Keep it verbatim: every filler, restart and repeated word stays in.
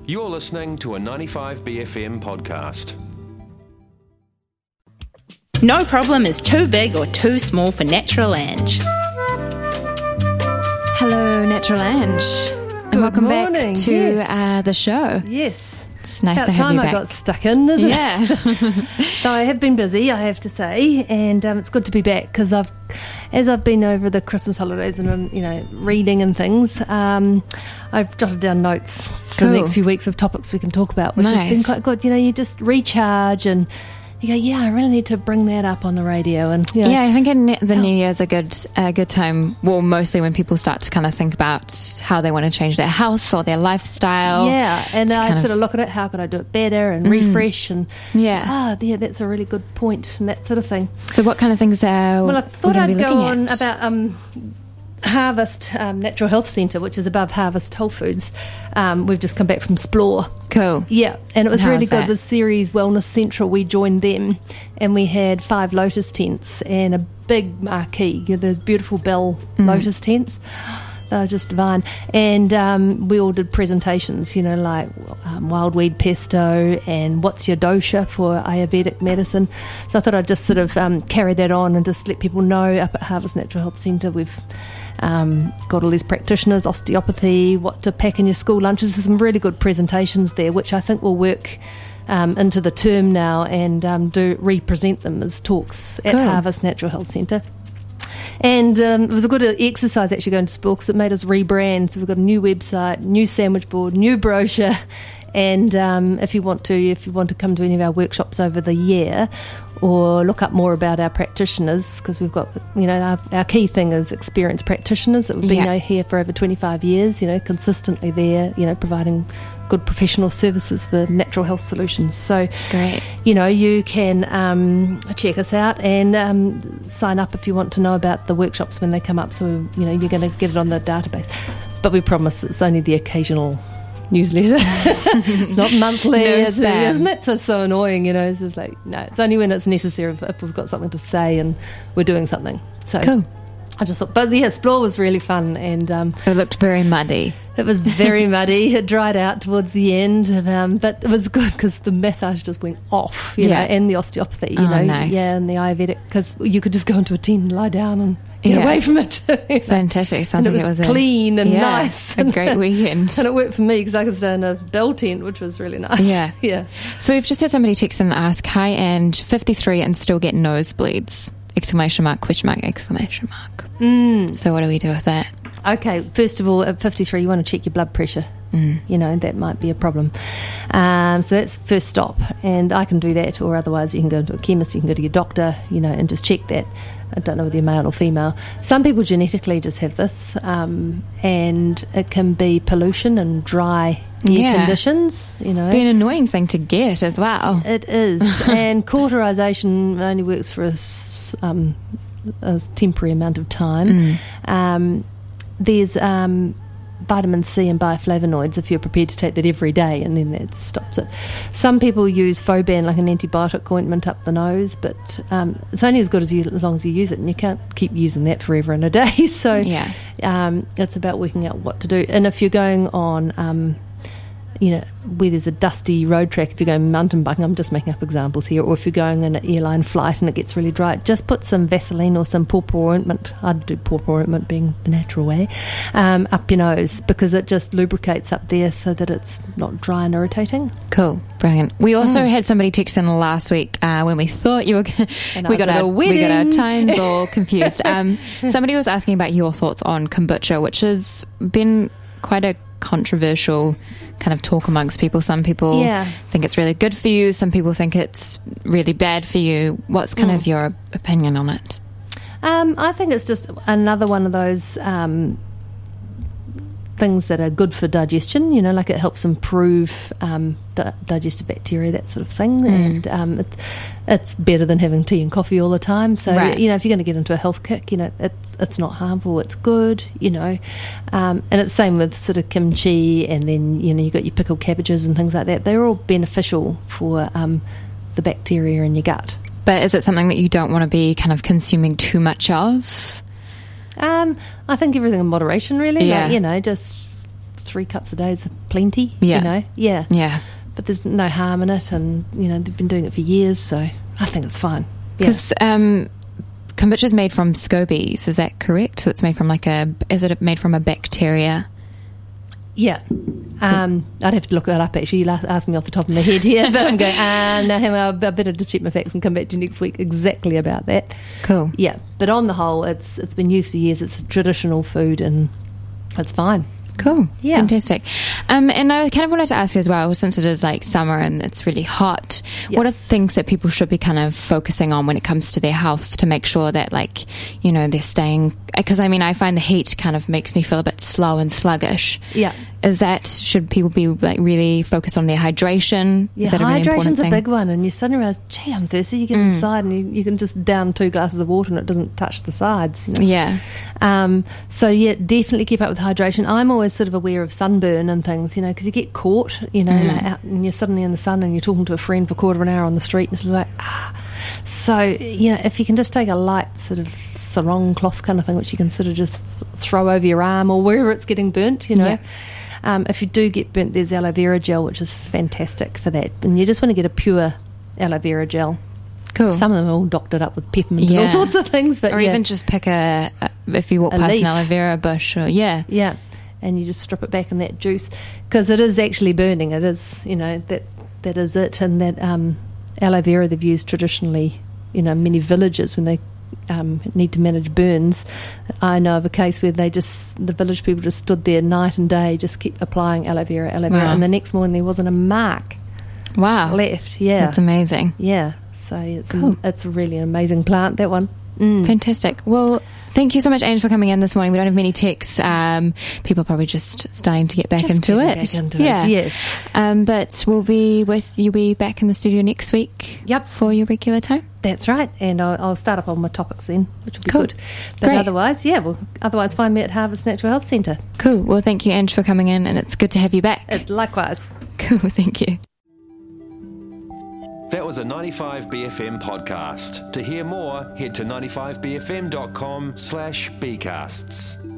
You're listening to a ninety-five B F M podcast. No problem is too big or too small for Natural Ange. Hello, Natural Ange. And Good welcome morning. back to Yes. uh, the show. Yes. It's nice About to have time you I back. got stuck in, isn't Yeah. it? So I have been busy, I have to say, and um, it's good to be back because I've, as I've been over the Christmas holidays and you know reading and things, um, I've jotted down notes for Cool. the next few weeks of topics we can talk about, which has been Nice. quite good. You know, you just recharge and you go, yeah, I really need to bring that up on the radio, and you know, Yeah, I think in the New Year's a good a good time. Well, mostly when people start to kind of think about how they want to change their health or their lifestyle. Yeah, and to I kind sort of look at it, how could I do it better and refresh and Yeah. ah, yeah, that's a really good point and that sort of thing. So, what kind of things are Well, I we thought going to I'd be go looking on at? about um, Harvest um, Natural Health Centre, which is above Harvest Whole Foods. Um, we've just come back from Splore. Cool. Yeah, and it was How really is good that? with Ceres Wellness Central. We joined them and we had five lotus tents and a big marquee. You know, those beautiful bell Mm. lotus tents. They were just divine. And um, we all did presentations, you know, like um, wild weed pesto and what's your dosha for Ayurvedic medicine. So I thought I'd just sort of um, carry that on and just let people know up at Harvest Natural Health Centre we've um, got all these practitioners, osteopathy, what to pack in your school lunches. There's some really good presentations there, which I think will work um, into the term now and um, do represent them as talks at Cool. Harvest Natural Health Centre. And um, it was a good exercise actually going to Sport because it made us rebrand. So we've got a new website, new sandwich board, new brochure. And um, if you want to, if you want to come to any of our workshops over the year, or look up more about our practitioners, because we've got, you know, our, our key thing is experienced practitioners that have been Yeah. here for over twenty-five years. You know, consistently there, you know, providing good professional services for natural health solutions. So, Great. you know, you can um, check us out and um, sign up if you want to know about the workshops when they come up. So, you know, you're going to get it on the database. But we promise it's only the occasional newsletter. It's not monthly, No it's, spam. isn't that so, so annoying? You know, it's just like, no, it's only when it's necessary if, if we've got something to say and we're doing something. So Cool. I just thought, but yeah, Splore was really fun and um, It looked very muddy. it was very muddy. It dried out towards the end, um, but it was good because the massage just went off, you Yeah. know, and the osteopathy, you Oh, know, nice. yeah, and the Ayurvedic, because you could just go into a tent and lie down and get Yeah. away from it. You know. Fantastic. Sounds And like it was, a clean and yeah, nice. A great weekend. And it worked for me because I could stay in a bell tent, which was really nice. Yeah. yeah. So we've just had somebody text in and ask, hi, and fifty-three and still get nosebleeds. Exclamation mark, question mark, exclamation mark. Mm. So what do we do with that? Okay, first of all, at fifty-three, you want to check your blood pressure. Mm. You know, that might be a problem. Um, so that's first stop. And I can do that, or otherwise you can go into a chemist, you can go to your doctor, you know, and just check that. I don't know whether you're male or female. Some people genetically just have this, um, and it can be pollution and dry air Yeah. conditions, you know. Be an annoying thing to get as well. It is. And cauterization only works for a, s- um, a temporary amount of time. Um, there's um, vitamin C and bioflavonoids if you're prepared to take that every day, and then that stops it. Some people use Foban, like an antibiotic ointment up the nose, but um, it's only as good as, you, as long as you use it, and you can't keep using that forever and a day. So Yeah. um, it's about working out what to do. And if you're going on... Um, you know, where there's a dusty road track, if you're going mountain biking, I'm just making up examples here, or if you're going on an airline flight and it gets really dry, just put some Vaseline or some pawpaw ointment, I'd do pawpaw ointment being the natural way, um, up your nose, because it just lubricates up there so that it's not dry and irritating. Cool, brilliant. We also had somebody text in last week uh, when we thought you were. G- And I we was got at our a we got our wedding. times all confused. Um, somebody was asking about your thoughts on kombucha, which has been quite a controversial kind of talk amongst people. Some people Yeah. think it's really good for you. Some people think it's really bad for you. What's kind of your opinion on it? Um, I think it's just another one of those um, things that are good for digestion, you know, like it helps improve um, di- digestive bacteria, that sort of thing. And um, it, it's better than having tea and coffee all the time. So, Right. you know, if you're going to get into a health kick, you know, it's it's not harmful, it's good, you know. Um, and it's same with sort of kimchi, and then, you know, you've got your pickled cabbages and things like that. They're all beneficial for um, the bacteria in your gut. But is it something that you don't want to be kind of consuming too much of? Um, I think everything in moderation, really. Yeah. Like, you know, just three cups a day is plenty. Yeah. You know, yeah, Yeah. but there's no harm in it, and you know they've been doing it for years, so I think it's fine. Yeah. Because um, kombucha is made from scobies, is that correct? So it's made from like a, is it made from a bacteria? Yeah. Um, I'd have to look that up, actually. You asked me off the top of my head here, but I'm going, ah, no, hang on, I better just check my facts and come back to you next week exactly about that. Cool. Yeah, but on the whole, it's it's been used for years. It's a traditional food, and it's fine. Cool. Yeah. Fantastic. Um, and I kind of wanted to ask you as well, since it is like summer and it's really hot, Yes. what are things that people should be kind of focusing on when it comes to their health to make sure that, like, you know, they're staying, because I mean, I find the heat kind of makes me feel a bit slow and sluggish. Yeah. Is that, should people be like really focused on their hydration? Yeah, Is that a really important hydration's a thing? big one, and you suddenly realise, gee, I'm thirsty. You get Mm. inside and you, you can just down two glasses of water and it doesn't touch the sides. You know? Yeah. Um, so, yeah, definitely keep up with hydration. I'm always sort of aware of sunburn and things, you know, because you get caught, you know, Mm. like out, and you're suddenly in the sun and you're talking to a friend for a quarter of an hour on the street, and it's like, ah. So, you know, if you can just take a light sort of sarong cloth kind of thing, which you can sort of just throw over your arm or wherever it's getting burnt, you know. Yeah. Um, if you do get burnt, there's aloe vera gel, which is fantastic for that. And you just want to get a pure aloe vera gel. Cool. Some of them are all doctored up with peppermint and Yeah. all sorts of things. But or yeah. even just pick a, a if you walk A past leaf. an aloe vera bush, or yeah. Yeah, and you just strip it back in that juice, because it is actually burning. It is, you know, that that is it. And that um, aloe vera they've used traditionally, you know, many villages when they um, need to manage burns. I know of a case where they just, the village people just stood there night and day, just keep applying aloe vera, aloe vera, Wow. and the next morning there wasn't a mark Wow. left. Yeah, That's amazing. yeah. So it's Cool. it's really an amazing plant, that one. Mm. Fantastic. Well, thank you so much, Ange, for coming in this morning. We don't have many texts. Um, people are probably just starting to get back Just into getting it. back into it, yeah. yes. Um, but we'll be with you'll be back in the studio next week. Yep. For your regular time. That's right, and I'll, I'll start up on my topics then, which will be Cool. good. But Great. otherwise, yeah, well, otherwise find me at Harvest Natural Health Centre. Cool. Well, thank you, Ange, for coming in, and it's good to have you back. Uh, likewise. Cool. Thank you. That was a ninety-five B F M podcast. To hear more, head to ninety-five b f m dot com slash bcasts.